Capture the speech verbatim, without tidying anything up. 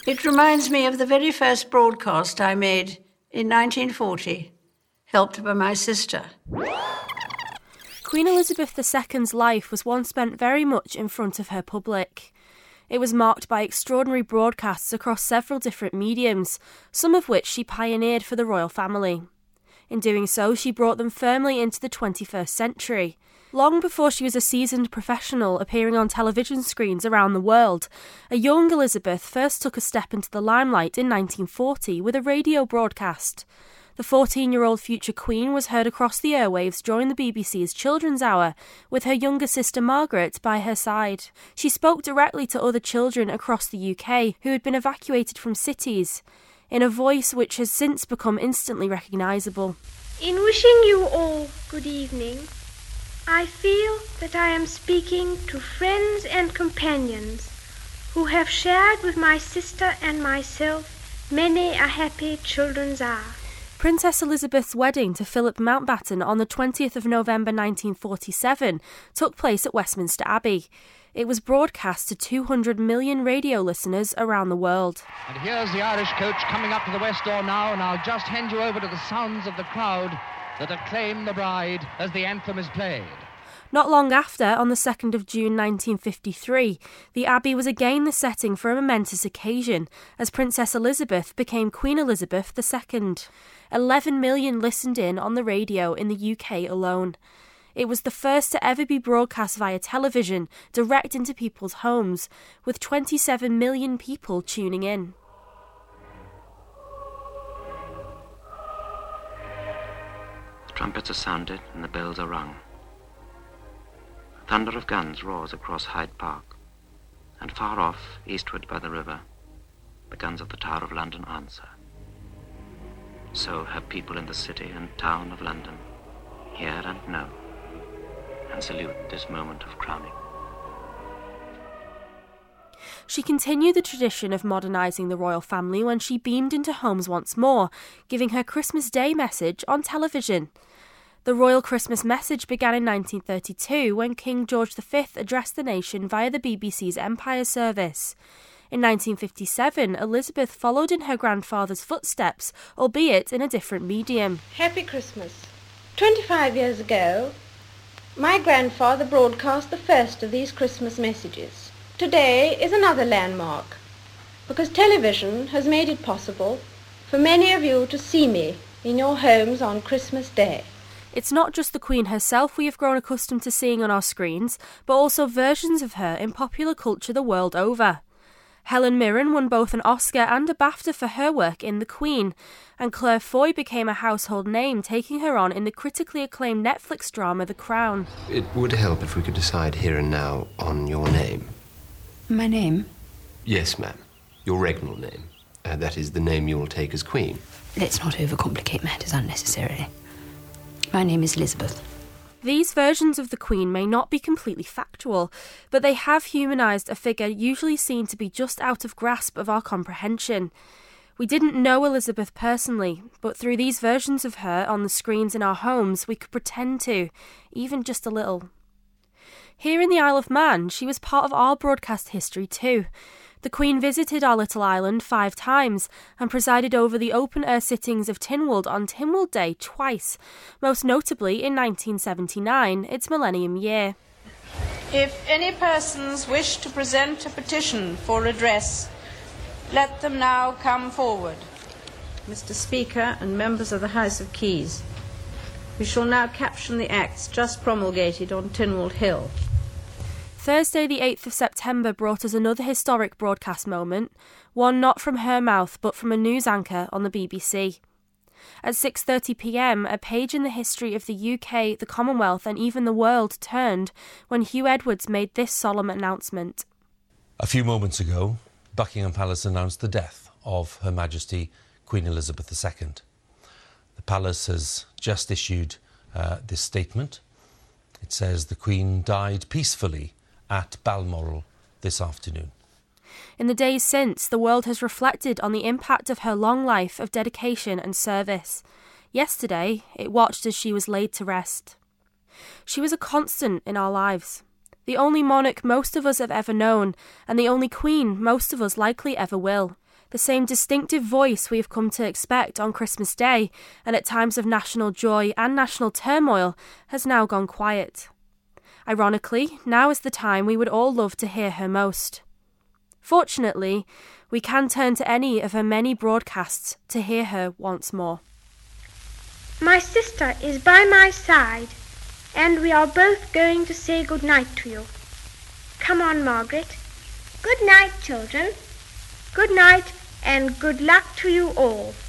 It reminds me of the very first broadcast I made in nineteen forty, helped by my sister. Queen Elizabeth the Second's life was one spent very much in front of her public. It was marked by extraordinary broadcasts across several different mediums, some of which she pioneered for the royal family. In doing so, she brought them firmly into the twenty-first century. Long before she was a seasoned professional appearing on television screens around the world, a young Elizabeth first took a step into the limelight in nineteen forty with a radio broadcast. The fourteen-year-old future Queen was heard across the airwaves during the B B C's Children's Hour, with her younger sister Margaret by her side. She spoke directly to other children across the U K who had been evacuated from cities, in a voice which has since become instantly recognisable. In wishing you all good evening, I feel that I am speaking to friends and companions who have shared with my sister and myself many a happy children's hour. Princess Elizabeth's wedding to Philip Mountbatten on the twentieth of November nineteen forty-seven took place at Westminster Abbey. It was broadcast to two hundred million radio listeners around the world. And here's the Irish coach coming up to the west door now, and I'll just hand you over to the sounds of the crowd that acclaim the bride as the anthem is played. Not long after, on the second of June nineteen fifty-three, the Abbey was again the setting for a momentous occasion, as Princess Elizabeth became Queen Elizabeth the Second. eleven million listened in on the radio in the U K alone. It was the first to ever be broadcast via television, direct into people's homes, with twenty-seven million people tuning in. The trumpets are sounded and the bells are rung. The thunder of guns roars across Hyde Park, and far off, eastward by the river, the guns of the Tower of London answer. So have people in the city and town of London hear and know, and salute this moment of crowning. She continued the tradition of modernising the royal family when she beamed into homes once more, giving her Christmas Day message on television. The royal Christmas message began in nineteen thirty-two when King George the Fifth addressed the nation via the B B C's Empire service. In nineteen fifty-seven, Elizabeth followed in her grandfather's footsteps, albeit in a different medium. Happy Christmas. Twenty-five years ago, my grandfather broadcast the first of these Christmas messages. Today is another landmark, because television has made it possible for many of you to see me in your homes on Christmas Day. It's not just the Queen herself we have grown accustomed to seeing on our screens, but also versions of her in popular culture the world over. Helen Mirren won both an Oscar and a BAFTA for her work in The Queen, and Claire Foy became a household name, taking her on in the critically acclaimed Netflix drama The Crown. It would help if we could decide here and now on your name. My name? Yes, ma'am. Your regnal name. Uh, that is the name you will take as Queen. Let's not overcomplicate matters unnecessarily. My name is Elizabeth. These versions of the Queen may not be completely factual, but they have humanised a figure usually seen to be just out of grasp of our comprehension. We didn't know Elizabeth personally, but through these versions of her on the screens in our homes, we could pretend to, even just a little. Here in the Isle of Man, she was part of our broadcast history too. The Queen visited our little island five times and presided over the open-air sittings of Tynwald on Tynwald Day twice, most notably in nineteen seventy-nine, its millennium year. If any persons wish to present a petition for redress, let them now come forward. Mister Speaker and members of the House of Keys, we shall now caption the acts just promulgated on Tynwald Hill. Thursday the eighth of September brought us another historic broadcast moment, one not from her mouth but from a news anchor on the B B C. At six thirty p m, a page in the history of the U K, the Commonwealth and even the world turned when Hugh Edwards made this solemn announcement. A few moments ago, Buckingham Palace announced the death of Her Majesty Queen Elizabeth the Second. The Palace has just issued uh, this statement. It says the Queen died peacefully at Balmoral this afternoon. In the days since, the world has reflected on the impact of her long life of dedication and service. Yesterday, it watched as she was laid to rest. She was a constant in our lives, the only monarch most of us have ever known, and the only queen most of us likely ever will. The same distinctive voice we have come to expect on Christmas Day and at times of national joy and national turmoil has now gone quiet. Ironically, now is the time we would all love to hear her most. Fortunately, we can turn to any of her many broadcasts to hear her once more. My sister is by my side, and we are both going to say good night to you. Come on, Margaret. Good night, children. Good night, and good luck to you all.